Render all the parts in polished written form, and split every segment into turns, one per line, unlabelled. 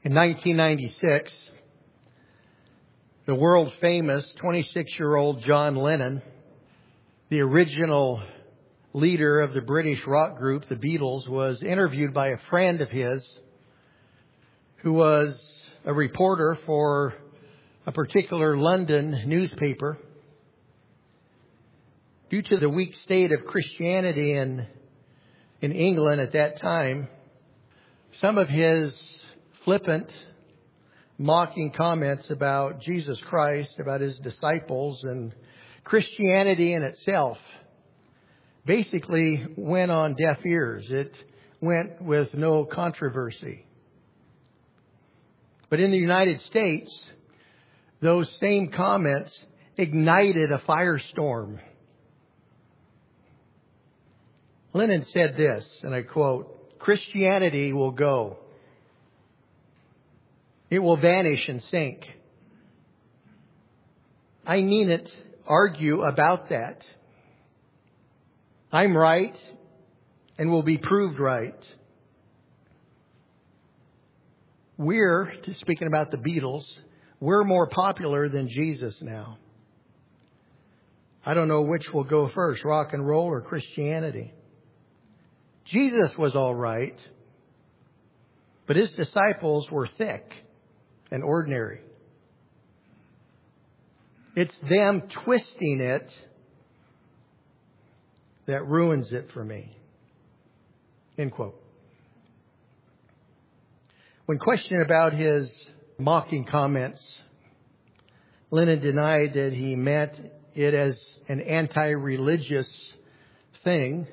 In 1996, the world famous 26-year-old John Lennon, the original leader of the British rock group, the Beatles, was interviewed by a friend of his who was a reporter for a particular London newspaper. Due to the weak state of Christianity in England at that time, some of his flippant, mocking comments about Jesus Christ, about his disciples, and Christianity in itself basically went on deaf ears. It went with no controversy. But in the United States, those same comments ignited a firestorm. Lennon said this, and I quote, "Christianity will go. It will vanish and sink. I needn't argue about that. I'm right and will be proved right. We're," speaking about the Beatles, "we're more popular than Jesus now. I don't know which will go first, rock and roll or Christianity. Jesus was all right, but his disciples were thick and ordinary. It's them twisting it that ruins it for me." End quote. When questioned about his mocking comments, Lennon denied that he meant it as an anti-religious thing,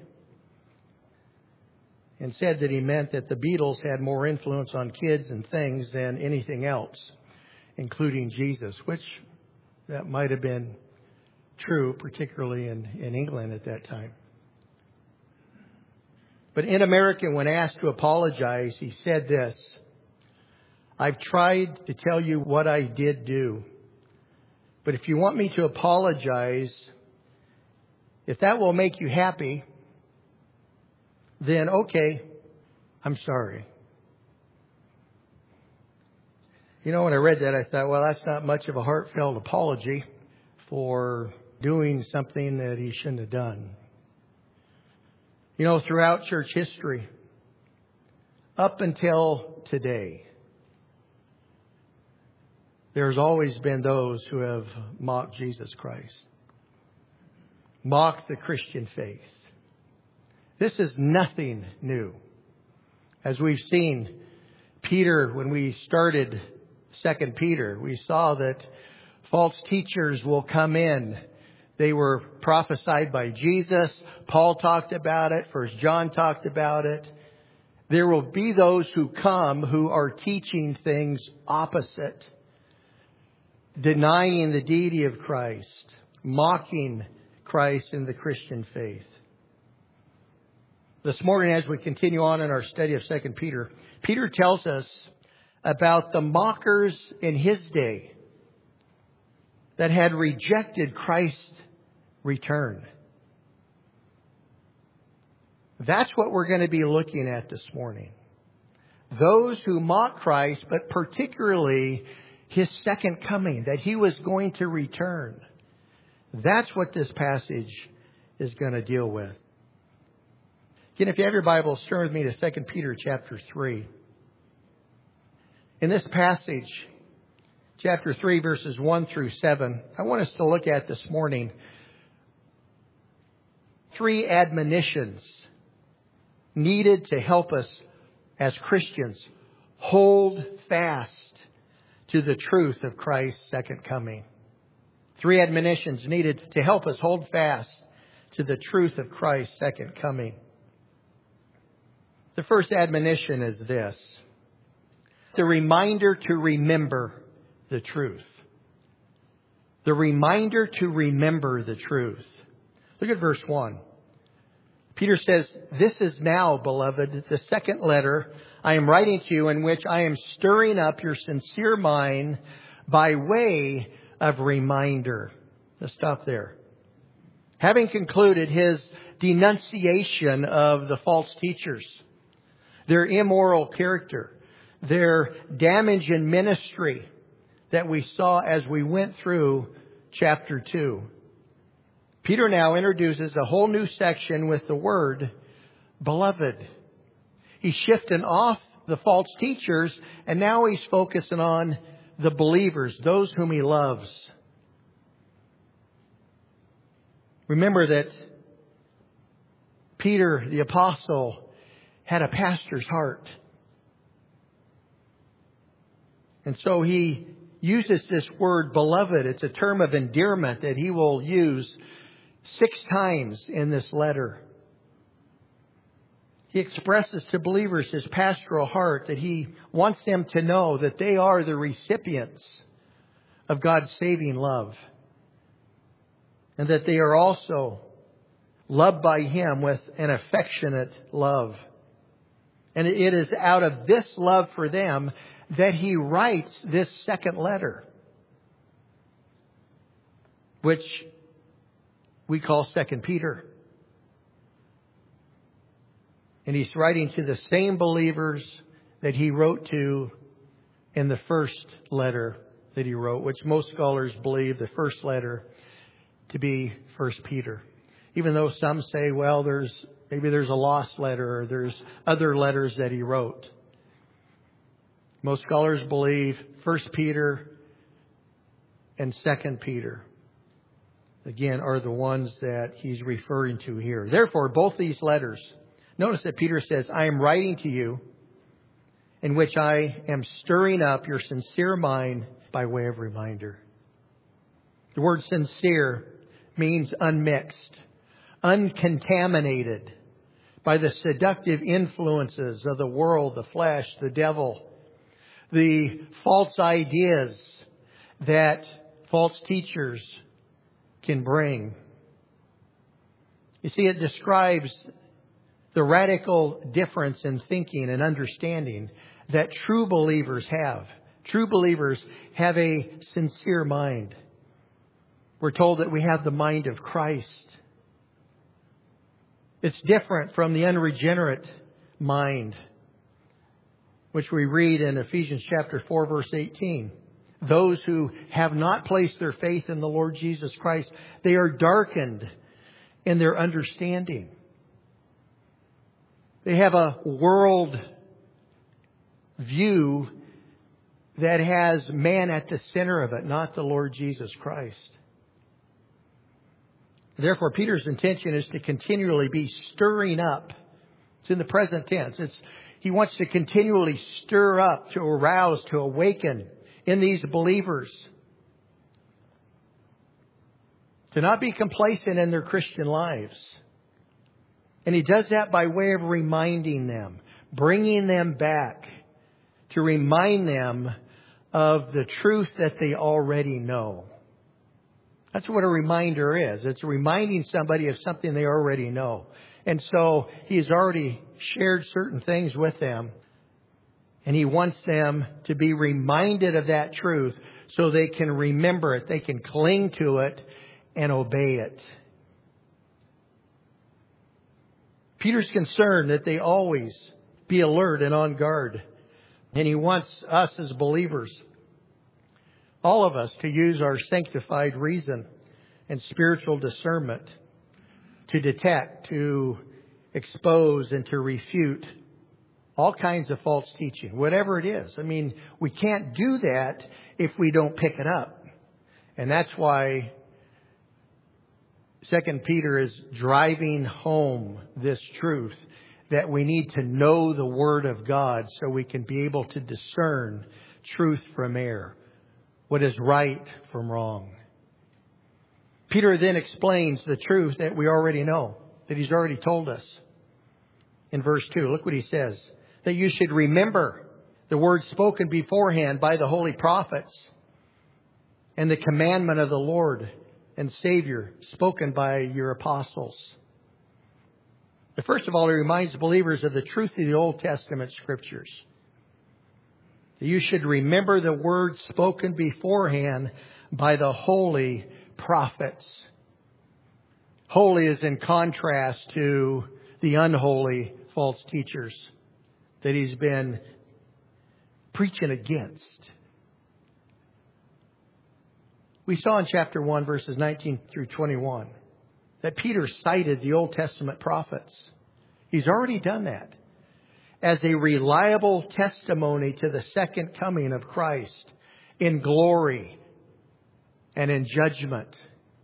and said that he meant that the Beatles had more influence on kids and things than anything else, including Jesus, which that might have been true, particularly in England at that time. But in America, when asked to apologize, he said this, "I've tried to tell you what I did do. But if you want me to apologize, if that will make you happy, then okay, I'm sorry." You know, when I read that, I thought, well, that's not much of a heartfelt apology for doing something that he shouldn't have done. You know, throughout church history, up until today, there's always been those who have mocked Jesus Christ, mocked the Christian faith. This is nothing new. As we've seen, Peter, when we started 2 Peter, we saw that false teachers will come in. They were prophesied by Jesus. Paul talked about it. 1 John talked about it. There will be those who come who are teaching things opposite, denying the deity of Christ, mocking Christ and the Christian faith. This morning, as we continue on in our study of 2 Peter, Peter tells us about the mockers in his day that had rejected Christ's return. That's what we're going to be looking at this morning. Those who mock Christ, but particularly his second coming, that he was going to return. That's what this passage is going to deal with. Again, if you have your Bibles, turn with me to 2 Peter chapter 3. In this passage, chapter 3, verses 1 through 7, I want us to look at this morning 3 admonitions needed to help us as Christians hold fast to the truth of Christ's second coming. 3 admonitions needed to help us hold fast to the truth of Christ's second coming. The first admonition is this: the reminder to remember the truth. The reminder to remember the truth. Look at verse 1. Peter says, "This is now, beloved, the second letter I am writing to you, in which I am stirring up your sincere mind by way of reminder." Let's stop there. Having concluded his denunciation of the false teachers, their immoral character, their damage in ministry that we saw as we went through chapter 2. Peter now introduces a whole new section with the word beloved. He's shifting off the false teachers, and now he's focusing on the believers, those whom he loves. Remember that Peter, the apostle, had a pastor's heart. And so he uses this word beloved. It's a term of endearment that he will use 6 times in this letter. He expresses to believers his pastoral heart, that he wants them to know that they are the recipients of God's saving love, and that they are also loved by Him with an affectionate love. And it is out of this love for them that he writes this second letter, which we call 2 Peter. And he's writing to the same believers that he wrote to in the first letter that he wrote, which most scholars believe the first letter to be 1 Peter. Even though some say, well, maybe there's a lost letter, or there's other letters that he wrote. Most scholars believe 1 Peter and 2 Peter, again, are the ones that he's referring to here. Therefore, both these letters, notice that Peter says, I am writing to you, in which I am stirring up your sincere mind by way of reminder. The word sincere means unmixed, uncontaminated by the seductive influences of the world, the flesh, the devil, the false ideas that false teachers can bring. You see, it describes the radical difference in thinking and understanding that true believers have. True believers have a sincere mind. We're told that we have the mind of Christ. It's different from the unregenerate mind, which we read in Ephesians chapter 4, verse 18. Those who have not placed their faith in the Lord Jesus Christ, they are darkened in their understanding. They have a world view that has man at the center of it, not the Lord Jesus Christ. Therefore, Peter's intention is to continually be stirring up. It's in the present tense. He wants to continually stir up, to arouse, to awaken in these believers, to not be complacent in their Christian lives. And he does that by way of reminding them, bringing them back, to remind them of the truth that they already know. That's what a reminder is. It's reminding somebody of something they already know. And so he has already shared certain things with them. And he wants them to be reminded of that truth so they can remember it. They can cling to it and obey it. Peter's concerned that they always be alert and on guard. And he wants us as believers, all of us, to use our sanctified reason and spiritual discernment to detect, to expose, and to refute all kinds of false teaching, whatever it is. I mean, we can't do that if we don't pick it up. And that's why 2 Peter is driving home this truth, that we need to know the Word of God so we can be able to discern truth from error, what is right from wrong. Peter then explains the truth that we already know, that he's already told us. In verse 2, look what he says. That you should remember the words spoken beforehand by the holy prophets, and the commandment of the Lord and Savior spoken by your apostles. But first of all, he reminds believers of the truth of the Old Testament Scriptures. You should remember the words spoken beforehand by the holy prophets. Holy is in contrast to the unholy false teachers that he's been preaching against. We saw in chapter 1, verses 19 through 21, that Peter cited the Old Testament prophets. He's already done that as a reliable testimony to the second coming of Christ in glory and in judgment.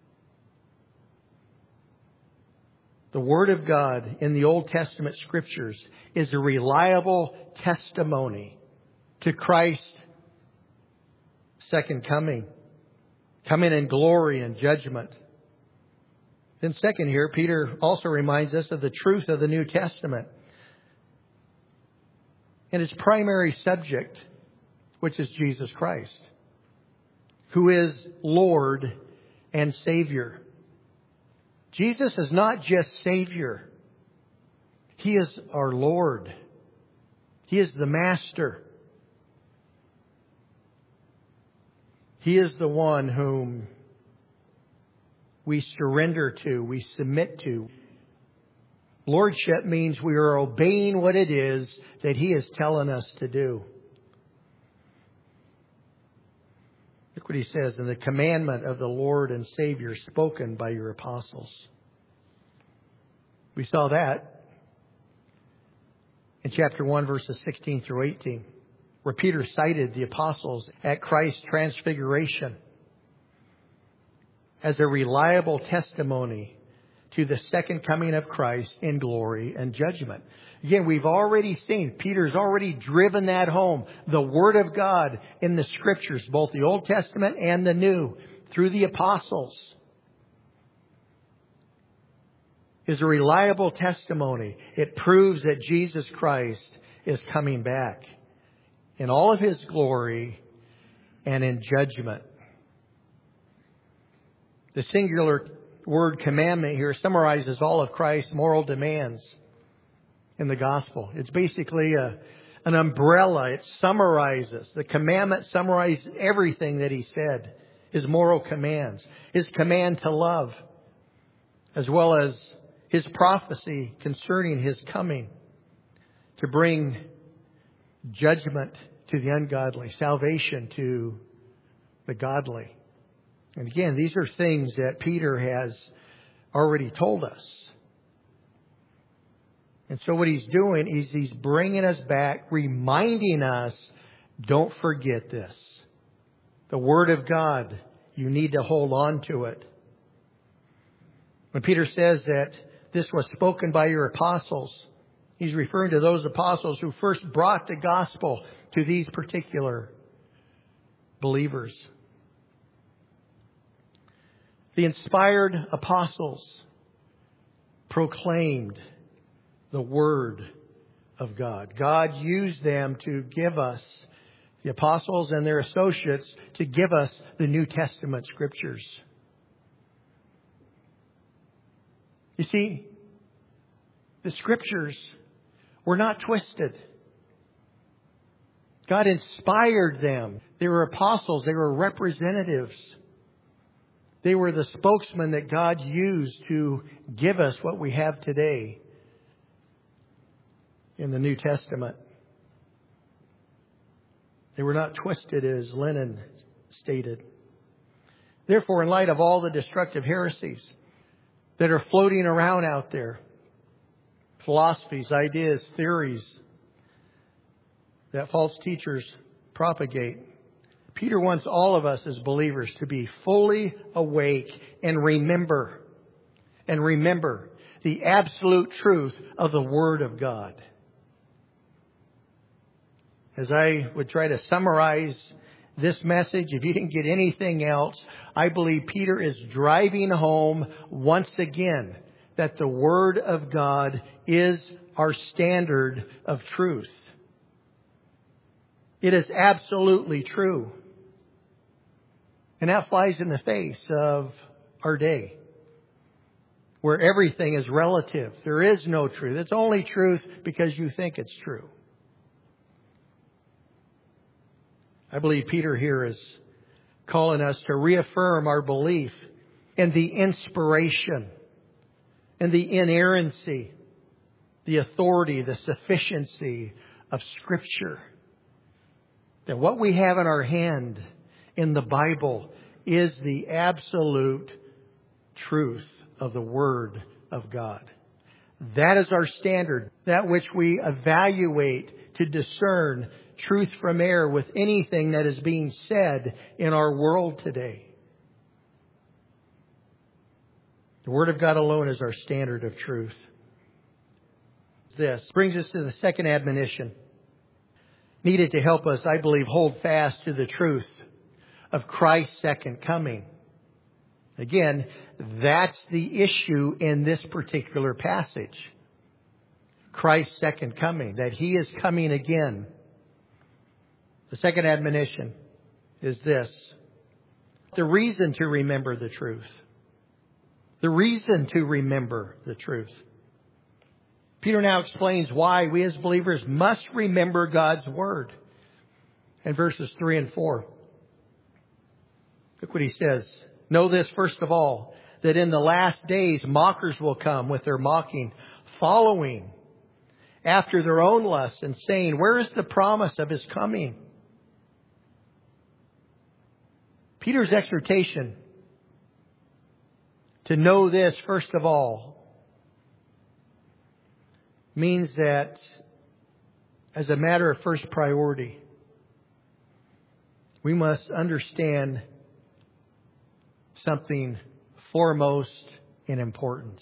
The Word of God in the Old Testament Scriptures is a reliable testimony to Christ's second coming in glory and judgment. Then second here, Peter also reminds us of the truth of the New Testament and its primary subject, which is Jesus Christ, who is Lord and Savior. Jesus is not just Savior. He is our Lord. He is the Master. He is the one whom we surrender to, we submit to. Lordship means we are obeying what it is that He is telling us to do. Look what He says in the commandment of the Lord and Savior spoken by your apostles. We saw that in chapter 1, verses 16 through 18, where Peter cited the apostles at Christ's transfiguration as a reliable testimony to the second coming of Christ in glory and judgment. Again, we've already seen, Peter's already driven that home. The Word of God in the Scriptures, both the Old Testament and the New, through the apostles, is a reliable testimony. It proves that Jesus Christ is coming back in all of His glory and in judgment. The singular word commandment here summarizes all of Christ's moral demands in the gospel. It's basically an umbrella. It summarizes. The commandment summarizes everything that He said. His moral commands. His command to love. As well as His prophecy concerning His coming. To bring judgment to the ungodly. Salvation to the godly. And again, these are things that Peter has already told us. And so what he's doing is he's bringing us back, reminding us, don't forget this. The Word of God, you need to hold on to it. When Peter says that this was spoken by your apostles, he's referring to those apostles who first brought the gospel to these particular believers. The inspired apostles proclaimed the Word of God. God used them to give us, the apostles and their associates, to give us the New Testament Scriptures. You see, the Scriptures were not twisted. God inspired them. They were apostles. They were representatives. They were the spokesman that God used to give us what we have today in the New Testament. They were not twisted, as Lenin stated. Therefore, in light of all the destructive heresies that are floating around out there, philosophies, ideas, theories that false teachers propagate, Peter wants all of us as believers to be fully awake and remember the absolute truth of the Word of God. As I would try to summarize this message, if you didn't get anything else, I believe Peter is driving home once again that the Word of God is our standard of truth. It is absolutely true. And that flies in the face of our day, where everything is relative. There is no truth. It's only truth because you think it's true. I believe Peter here is calling us to reaffirm our belief in the inspiration and the inerrancy, the authority, the sufficiency of Scripture. That what we have in our hand in the Bible is the absolute truth of the Word of God. That is our standard, that which we evaluate to discern truth from error with anything that is being said in our world today. The Word of God alone is our standard of truth. This brings us to the second admonition, needed to help us, I believe, hold fast to the truth of Christ's second coming. Again, that's the issue in this particular passage. Christ's second coming, that He is coming again. The second admonition is this: the reason to remember the truth. The reason to remember the truth. Peter now explains why we as believers must remember God's Word in verses 3 and 4. Look what he says. Know this, first of all, that in the last days mockers will come with their mocking, following after their own lusts and saying, where is the promise of His coming? Peter's exhortation to know this, first of all, means that as a matter of first priority, we must understand something foremost in importance.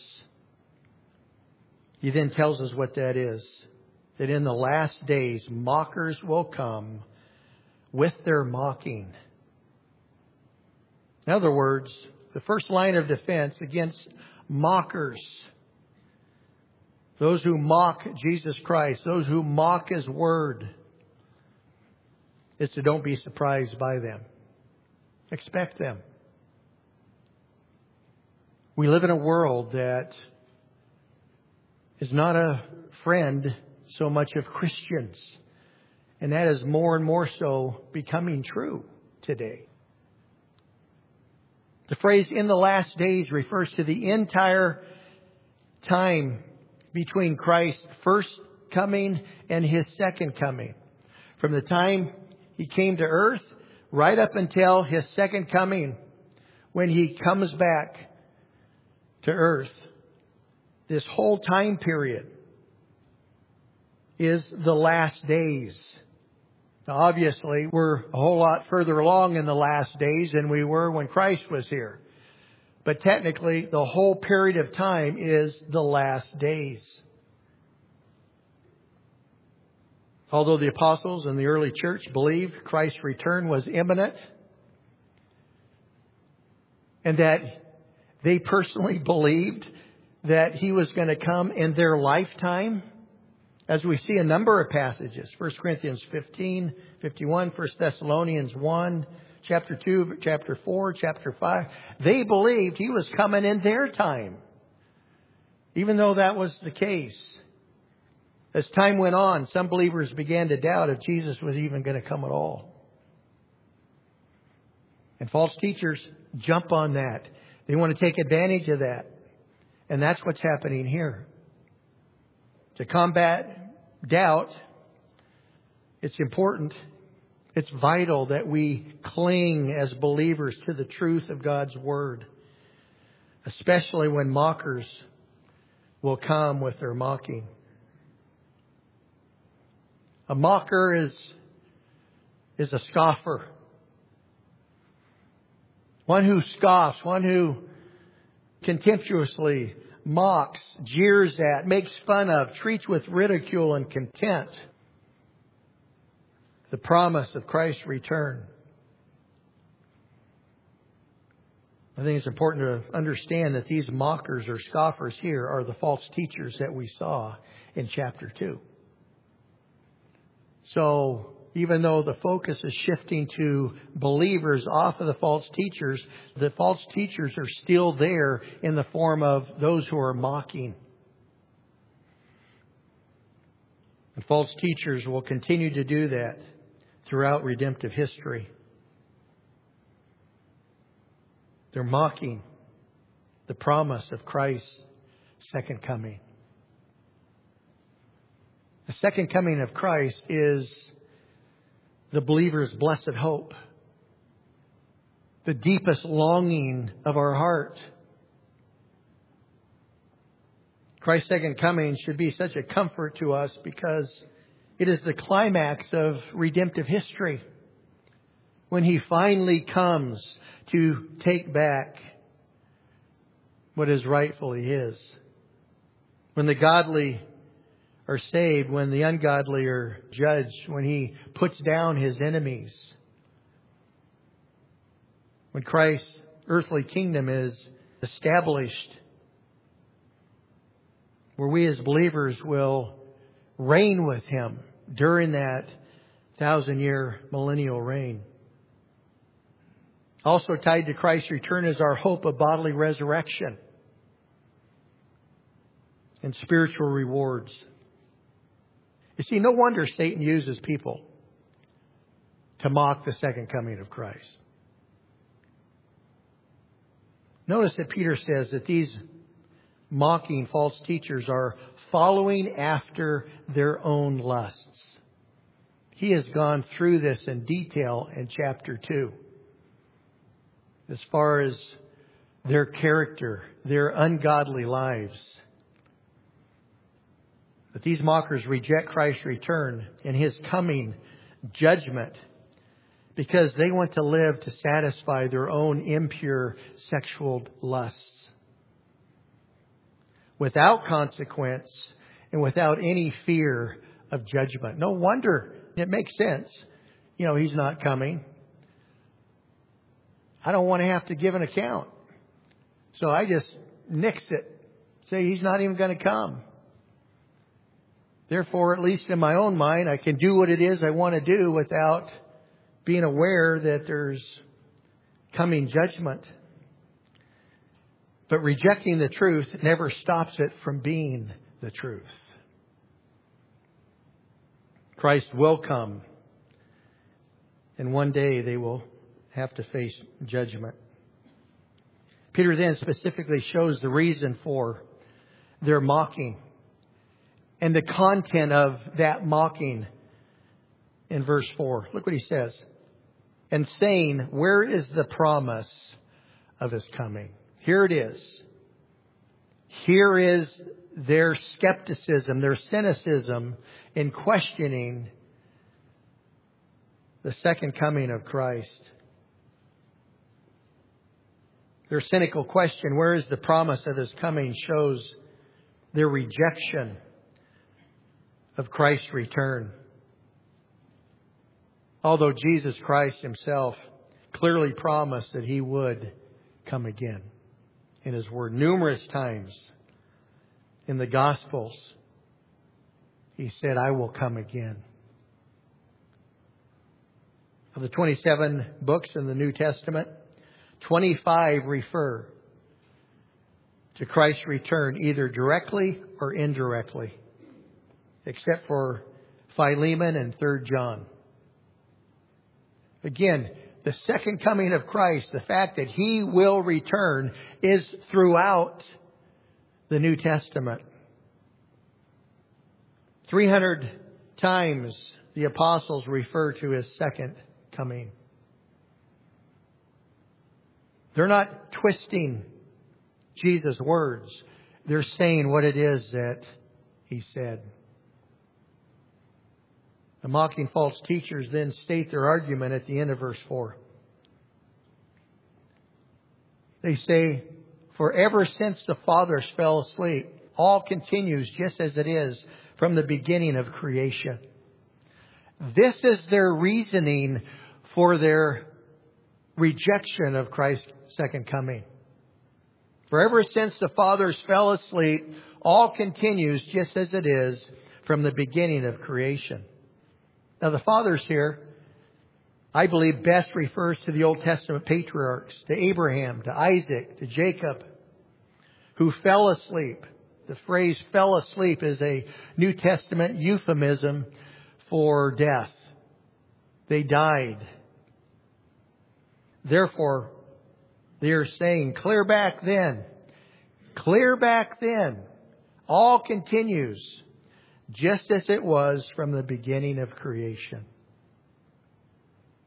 He then tells us what that is. That in the last days, mockers will come with their mocking. In other words, the first line of defense against mockers, those who mock Jesus Christ, those who mock His Word, is to don't be surprised by them. Expect them. We live in a world that is not a friend so much of Christians. And that is more and more so becoming true today. The phrase "in the last days" refers to the entire time between Christ's first coming and His second coming. From the time He came to earth right up until His second coming, when He comes back to earth. This whole time period is the last days. Now, obviously, we're a whole lot further along in the last days than we were when Christ was here. But technically, the whole period of time is the last days. Although the apostles and the early church believed Christ's return was imminent, and that they personally believed that He was going to come in their lifetime, as we see a number of passages. 1 Corinthians 15, 51, 1 Thessalonians 1, chapter 2, chapter 4, chapter 5. They believed He was coming in their time. Even though that was the case, as time went on, some believers began to doubt if Jesus was even going to come at all. And false teachers jump on that. They want to take advantage of that. And that's what's happening here. To combat doubt, it's important, it's vital that we cling as believers to the truth of God's Word. Especially when mockers will come with their mocking. A mocker is a scoffer. One who scoffs, one who contemptuously mocks, jeers at, makes fun of, treats with ridicule and contempt the promise of Christ's return. I think it's important to understand that these mockers or scoffers here are the false teachers that we saw in chapter 2. So, even though the focus is shifting to believers off of the false teachers are still there in the form of those who are mocking. And false teachers will continue to do that throughout redemptive history. They're mocking the promise of Christ's second coming. The second coming of Christ is the believer's blessed hope, the deepest longing of our heart. Christ's second coming should be such a comfort to us because it is the climax of redemptive history. When He finally comes to take back what is rightfully His. When the godly are saved, when the ungodly are judged, when He puts down His enemies. When Christ's earthly kingdom is established, where we as believers will reign with Him during that 1,000-year millennial reign. Also tied to Christ's return is our hope of bodily resurrection and spiritual rewards. You see, no wonder Satan uses people to mock the second coming of Christ. Notice that Peter says that these mocking false teachers are following after their own lusts. He has gone through this in detail in chapter 2. As far as their character, their ungodly lives. But these mockers reject Christ's return and His coming judgment because they want to live to satisfy their own impure sexual lusts. Without consequence and without any fear of judgment. No wonder. It makes sense. He's not coming. I don't want to have to give an account. So I just nix it. Say He's not even going to come. Therefore, at least in my own mind, I can do what it is I want to do without being aware that there's coming judgment. But rejecting the truth never stops it from being the truth. Christ will come. And one day they will have to face judgment. Peter then specifically shows the reason for their mocking and the content of that mocking in verse 4. Look what he says. And saying, where is the promise of His coming? Here it is. Here is their skepticism, their cynicism in questioning the second coming of Christ. Their cynical question, where is the promise of His coming, shows their rejection of Christ's return. Although Jesus Christ Himself clearly promised that He would come again in His Word. Numerous times in the Gospels, He said, I will come again. Of the 27 books in the New Testament, 25 refer to Christ's return either directly or indirectly, except for Philemon and 3 John. Again, the second coming of Christ, the fact that He will return, is throughout the New Testament. 300 times the apostles refer to His second coming. They're not twisting Jesus' words. They're saying what it is that He said. The mocking false teachers then state their argument at the end of verse 4. They say, for ever since the fathers fell asleep, all continues just as it is from the beginning of creation. This is their reasoning for their rejection of Christ's second coming. For ever since the fathers fell asleep, all continues just as it is from the beginning of creation. Now the fathers here, I believe, best refers to the Old Testament patriarchs, to Abraham, to Isaac, to Jacob, who fell asleep. The phrase fell asleep is a New Testament euphemism for death. They died. Therefore, they are saying, clear back then, all continues just as it was from the beginning of creation.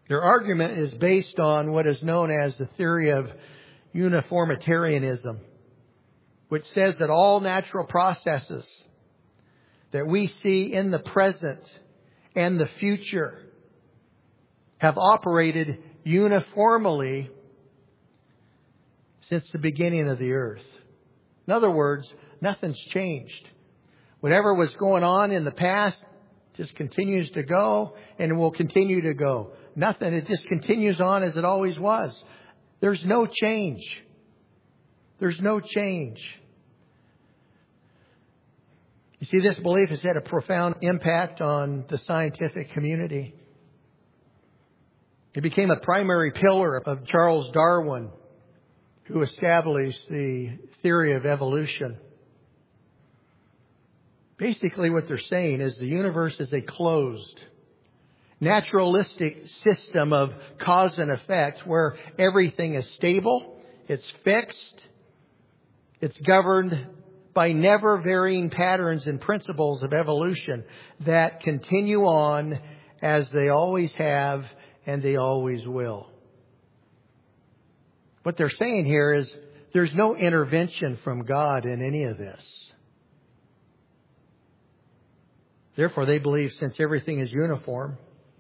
Their argument is based on what is known as the theory of uniformitarianism, which says that all natural processes that we see in the present and the future have operated uniformly since the beginning of the earth. In other words, nothing's changed. Whatever was going on in the past just continues to go and will continue to go. Nothing. It just continues on as it always was. There's no change. There's no change. You see, this belief has had a profound impact on the scientific community. It became a primary pillar of Charles Darwin, who established the theory of evolution. Basically, what they're saying is the universe is a closed, naturalistic system of cause and effect where everything is stable, it's fixed, it's governed by never varying patterns and principles of evolution that continue on as they always have and they always will. What they're saying here is there's no intervention from God in any of this. Therefore, they believe since everything is uniform,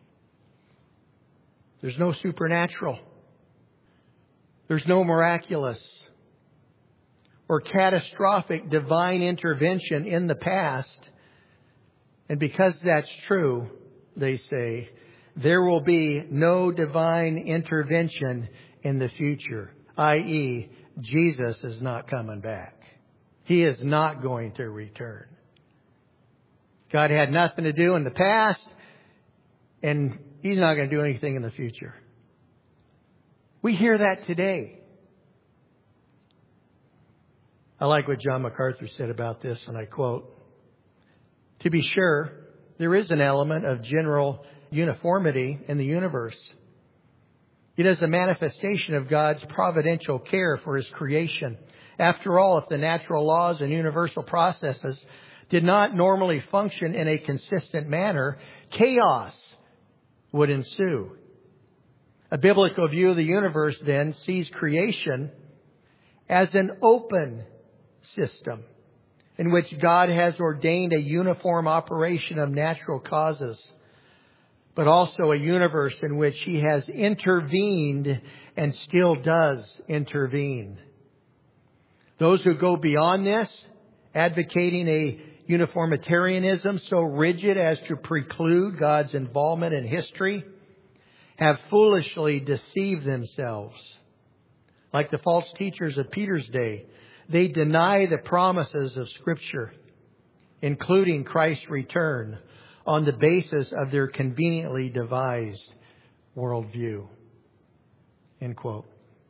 there's no supernatural, there's no miraculous or catastrophic divine intervention in the past. And because that's true, they say, there will be no divine intervention in the future, i.e., Jesus is not coming back. He is not going to return. God had nothing to do in the past, and He's not going to do anything in the future. We hear that today. I like what John MacArthur said about this, and I quote, "To be sure, there is an element of general uniformity in the universe. It is a manifestation of God's providential care for His creation. After all, if the natural laws and universal processes did not normally function in a consistent manner, chaos would ensue. A biblical view of the universe then sees creation as an open system in which God has ordained a uniform operation of natural causes, but also a universe in which He has intervened and still does intervene. Those who go beyond this, advocating a uniformitarianism so rigid as to preclude God's involvement in history, have foolishly deceived themselves. Like the false teachers of Peter's day, they deny the promises of Scripture, including Christ's return, on the basis of their conveniently devised worldview." End quote.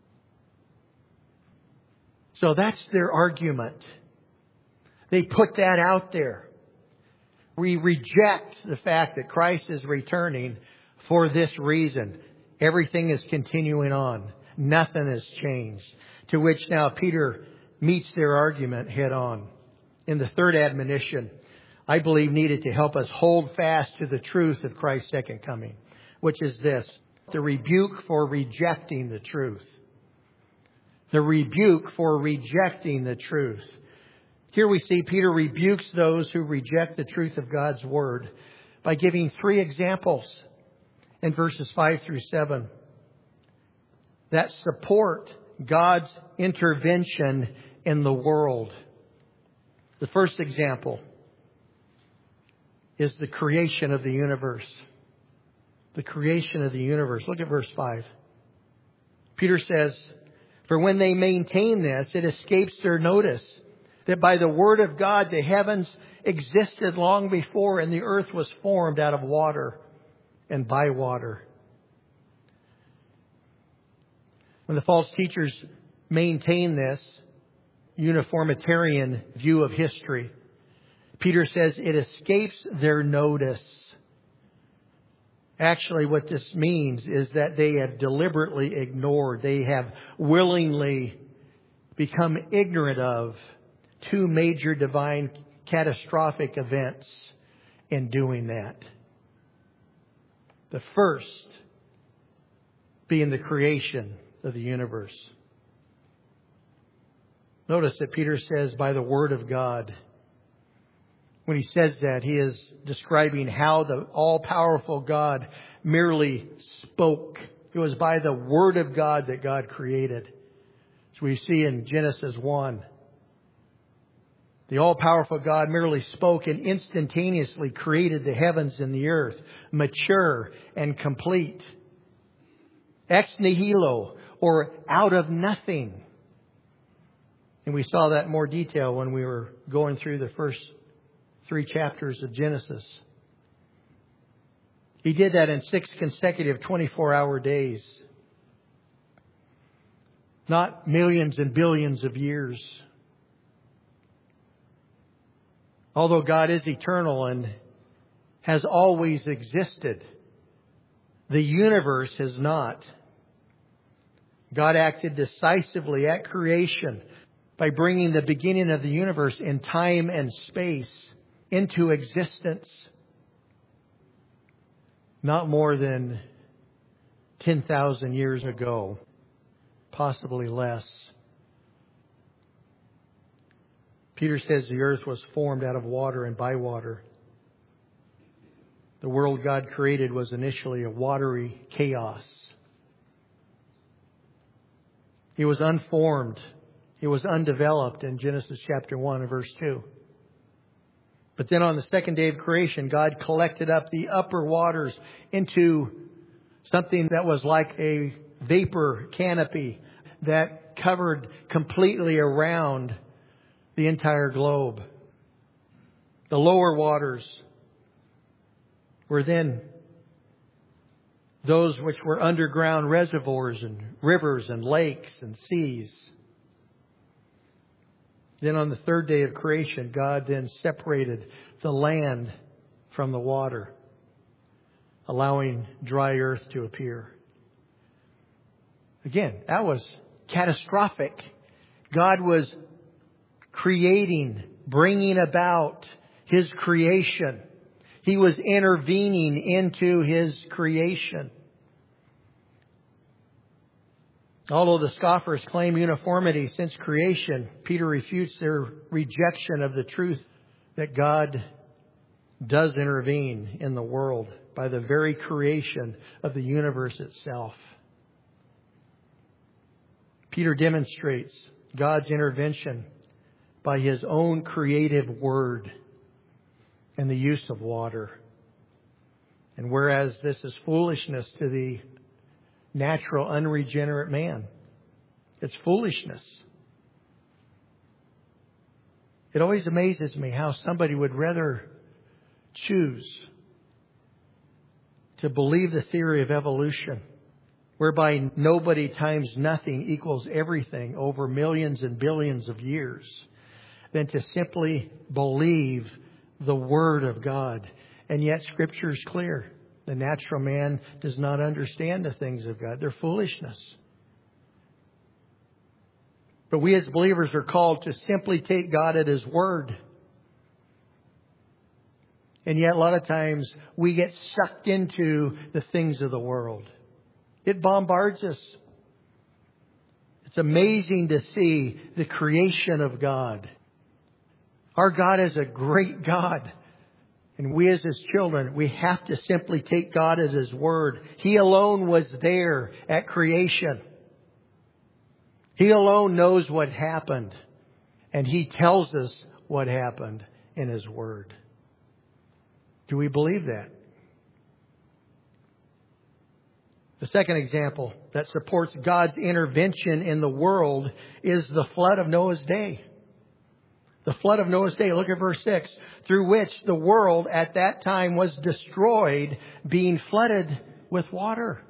So that's their argument. They put that out there. We reject the fact that Christ is returning for this reason. Everything is continuing on. Nothing has changed. To which now Peter meets their argument head on. In the third admonition, I believe needed to help us hold fast to the truth of Christ's second coming, which is this: the rebuke for rejecting the truth. The rebuke for rejecting the truth. Here we see Peter rebukes those who reject the truth of God's Word by giving 3 examples in verses 5 through 7 that support God's intervention in the world. The first example is the creation of the universe. The creation of the universe. Look at verse 5. Peter says, "For when they maintain this, it escapes their notice that by the word of God the heavens existed long before, and the earth was formed out of water and by water." When the false teachers maintain this uniformitarian view of history, Peter says it escapes their notice. Actually, what this means is that they have deliberately ignored, they have willingly become ignorant of 2 major divine catastrophic events in doing that. The first being the creation of the universe. Notice that Peter says, by the Word of God. When he says that, he is describing how the all-powerful God merely spoke. It was by the Word of God that God created. As we see in Genesis 1. The all-powerful God merely spoke and instantaneously created the heavens and the earth, mature and complete. Ex nihilo, or out of nothing. And we saw that in more detail when we were going through the first 3 chapters of Genesis. He did that in 6 consecutive 24-hour days. Not millions and billions of years. Although God is eternal and has always existed, the universe has not. God acted decisively at creation by bringing the beginning of the universe in time and space into existence. Not more than 10,000 years ago, possibly less. Peter says the earth was formed out of water and by water. The world God created was initially a watery chaos. It was unformed. It was undeveloped in Genesis chapter 1 and verse 2. But then on the second day of creation, God collected up the upper waters into something that was like a vapor canopy that covered completely around the entire globe. The lower waters were then those which were underground reservoirs and rivers and lakes and seas. Then on the third day of creation, God then separated the land from the water, allowing dry earth to appear. Again, that was catastrophic. God was creating, bringing about His creation. He was intervening into His creation. Although the scoffers claim uniformity since creation, Peter refutes their rejection of the truth that God does intervene in the world by the very creation of the universe itself. Peter demonstrates God's intervention by His own creative word and the use of water. And whereas this is foolishness to the natural, unregenerate man, it's foolishness. It always amazes me how somebody would rather choose to believe the theory of evolution, whereby nobody times nothing equals everything over millions and billions of years, than to simply believe the Word of God. And yet Scripture is clear. The natural man does not understand the things of God. They're foolishness. But we as believers are called to simply take God at His Word. And yet a lot of times we get sucked into the things of the world. It bombards us. It's amazing to see the creation of God. Our God is a great God. And we as His children, we have to simply take God at His Word. He alone was there at creation. He alone knows what happened. And He tells us what happened in His Word. Do we believe that? The second example that supports God's intervention in the world is the flood of Noah's day. The flood of Noah's day, look at verse 6, through which the world at that time was destroyed, being flooded with water.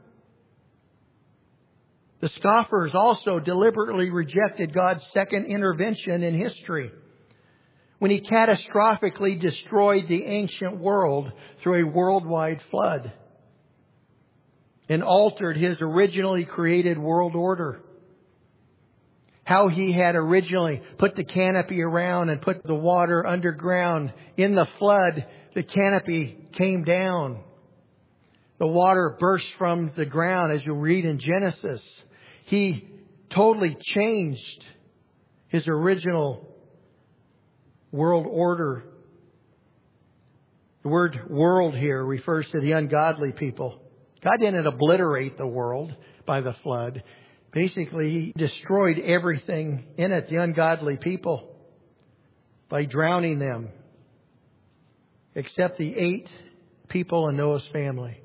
The scoffers also deliberately rejected God's second intervention in history, when He catastrophically destroyed the ancient world through a worldwide flood and altered His originally created world order. How He had originally put the canopy around and put the water underground. In the flood, the canopy came down. The water burst from the ground, as you'll read in Genesis. He totally changed His original world order. The word world here refers to the ungodly people. God didn't obliterate the world by the flood. Basically, He destroyed everything in it, the ungodly people, by drowning them, except the 8 people in Noah's family,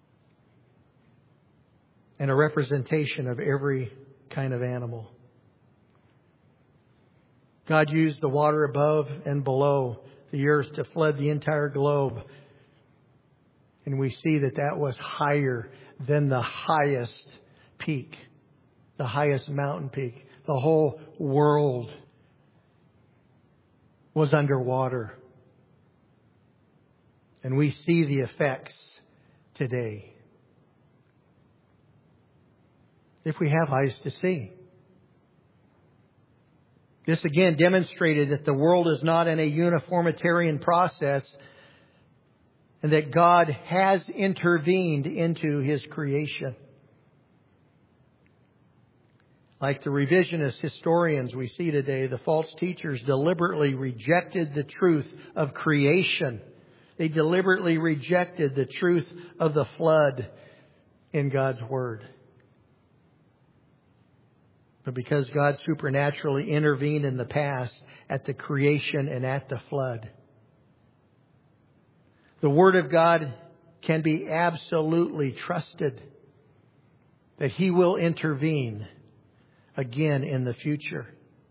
and a representation of every kind of animal. God used the water above and below the earth to flood the entire globe. And we see that that was higher than the highest peak, the highest mountain peak. The whole world was underwater. And we see the effects today, if we have eyes to see. This again demonstrated that the world is not in a uniformitarian process and that God has intervened into His creation. Like the revisionist historians we see today, the false teachers deliberately rejected the truth of creation. They deliberately rejected the truth of the flood in God's Word. But because God supernaturally intervened in the past at the creation and at the flood, the Word of God can be absolutely trusted that He will intervene again in the future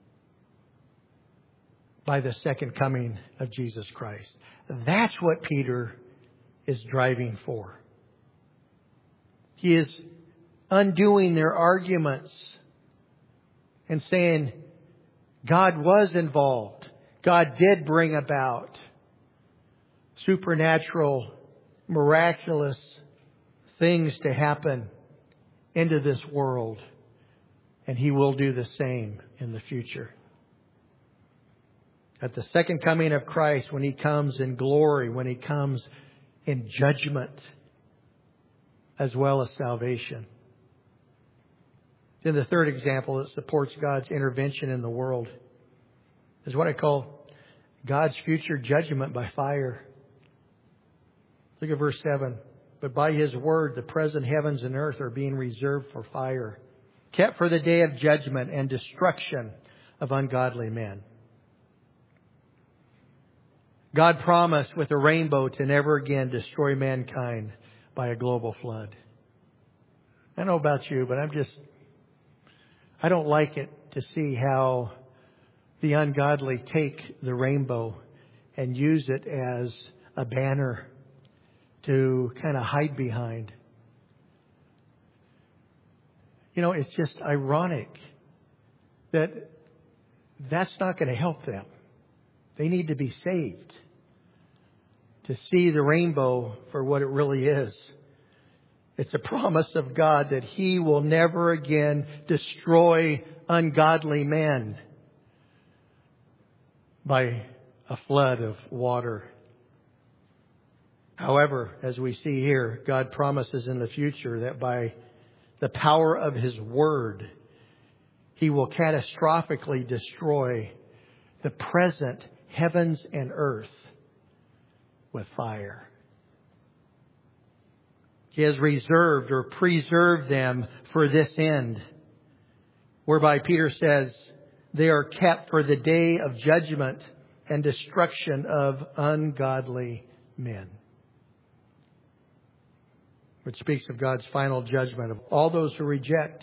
by the second coming of Jesus Christ. That's what Peter is driving for. He is undoing their arguments and saying God was involved. God did bring about supernatural, miraculous things to happen into this world. And He will do the same in the future. At the second coming of Christ, when He comes in glory, when He comes in judgment, as well as salvation. Then the third example that supports God's intervention in the world is what I call God's future judgment by fire. Look at verse 7. But by His word, the present heavens and earth are being reserved for fire, kept for the day of judgment and destruction of ungodly men. God promised with a rainbow to never again destroy mankind by a global flood. I don't know about you, but I don't like it to see how the ungodly take the rainbow and use it as a banner to kind of hide behind. You know, it's just ironic that that's not going to help them. They need to be saved to see the rainbow for what it really is. It's a promise of God that He will never again destroy ungodly men by a flood of water. However, as we see here, God promises in the future that by the power of His word, He will catastrophically destroy the present heavens and earth with fire. He has reserved or preserved them for this end, whereby Peter says they are kept for the day of judgment and destruction of ungodly men. Which speaks of God's final judgment of all those who reject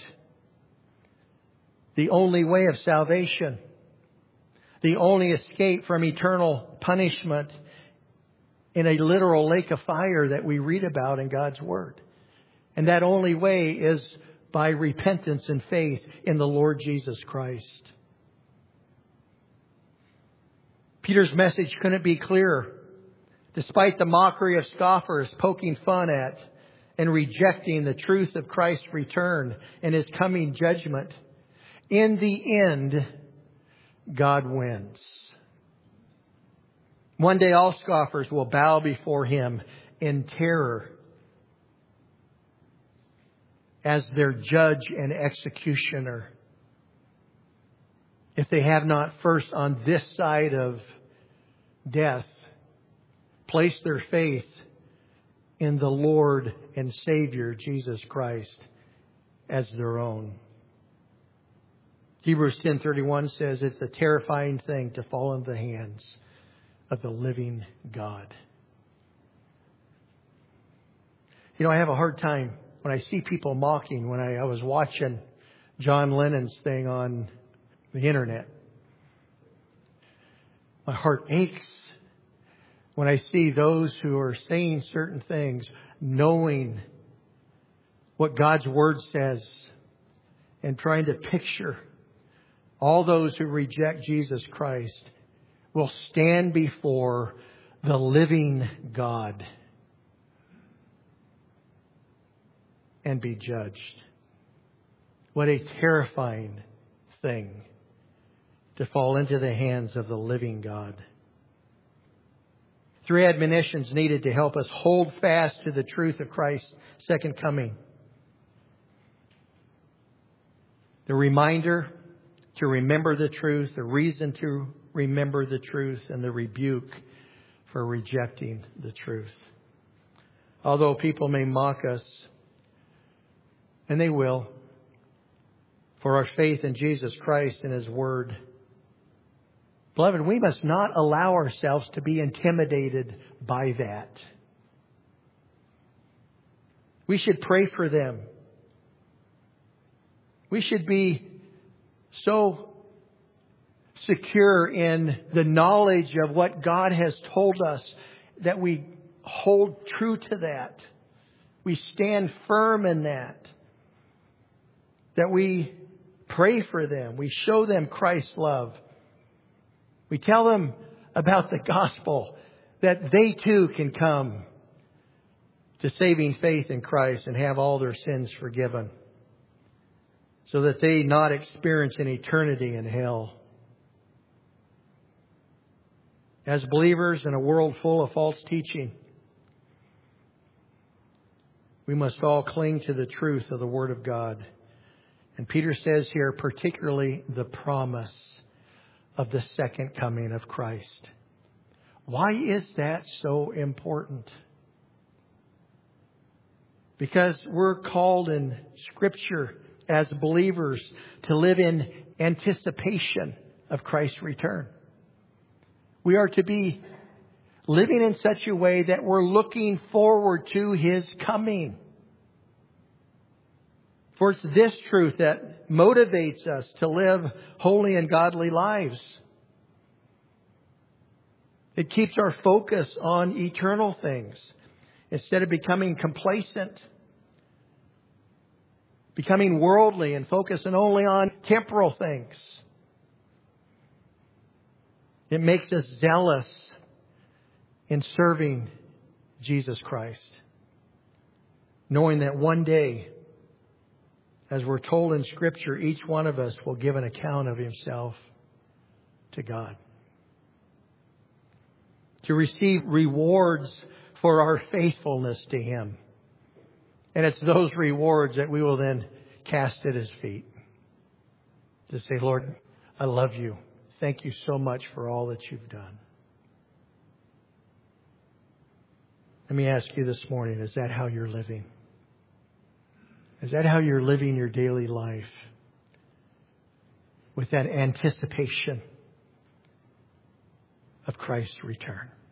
the only way of salvation, the only escape from eternal punishment in a literal lake of fire that we read about in God's Word. And that only way is by repentance and faith in the Lord Jesus Christ. Peter's message couldn't be clearer. Despite the mockery of scoffers poking fun at and rejecting the truth of Christ's return and His coming judgment, in the end, God wins. One day all scoffers will bow before Him in terror as their judge and executioner, if they have not first on this side of death placed their faith in the Lord and Savior Jesus Christ as their own. Hebrews 10:31 says it's a terrifying thing to fall into the hands of the living God. You know, I have a hard time when I see people mocking. When I was watching John Lennon's thing on the internet, my heart aches when I see those who are saying certain things, knowing what God's Word says, and trying to picture all those who reject Jesus Christ will stand before the living God and be judged. What a terrifying thing to fall into the hands of the living God. 3 admonitions needed to help us hold fast to the truth of Christ's second coming. The reminder to remember the truth, the reason to remember the truth, and the rebuke for rejecting the truth. Although people may mock us, and they will, for our faith in Jesus Christ and His Word, beloved, we must not allow ourselves to be intimidated by that. We should pray for them. We should be so secure in the knowledge of what God has told us that we hold true to that. We stand firm in that. That we pray for them. We show them Christ's love. We tell them about the gospel, that they too can come to saving faith in Christ and have all their sins forgiven, so that they not experience an eternity in hell. As believers in a world full of false teaching, we must all cling to the truth of the Word of God. And Peter says here, particularly the promise of the second coming of Christ. Why is that so important? Because we're called in Scripture as believers to live in anticipation of Christ's return. We are to be living in such a way that we're looking forward to His coming. For it's this truth that motivates us to live holy and godly lives. It keeps our focus on eternal things instead of becoming complacent, becoming worldly and focusing only on temporal things. It makes us zealous in serving Jesus Christ, knowing that one day, as we're told in Scripture, each one of us will give an account of himself to God. To receive rewards for our faithfulness to Him. And it's those rewards that we will then cast at His feet. To say, Lord, I love you. Thank you so much for all that you've done. Let me ask you this morning, is that how you're living? Is that how you're living your daily life? With that anticipation of Christ's return?